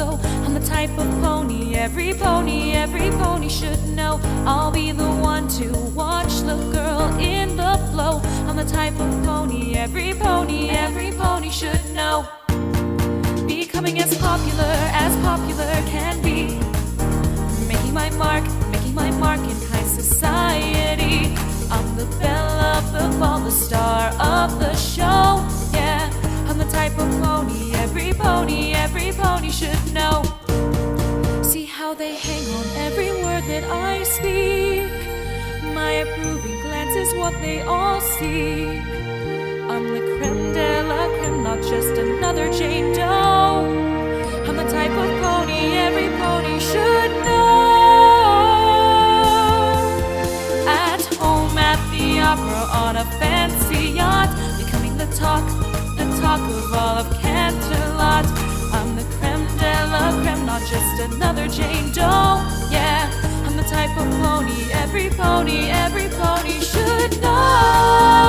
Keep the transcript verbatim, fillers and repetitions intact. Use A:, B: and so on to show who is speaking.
A: go. I'm the type of pony every pony, every pony should know. I'll be the one to watch the girl in the flow. I'm the type of pony every pony, every pony should know. Becoming as popular as popular can be. Making my mark, making my mark in high society. I'm the belle of the ball, the star of the show. Yeah, I'm the type of pony every pony, every pony should know. See how they hang on every word that I speak. My approving glance is what they all seek. I'm the creme de la creme, not just another Jane Doe. I'm the type of pony every pony should know. At home, at the opera, on a fancy yacht, becoming the talk, the talk of all of Canterlot. I'm the creme de la creme, not just another Jane Doe. Yeah, I'm the type of pony every pony, every pony should know.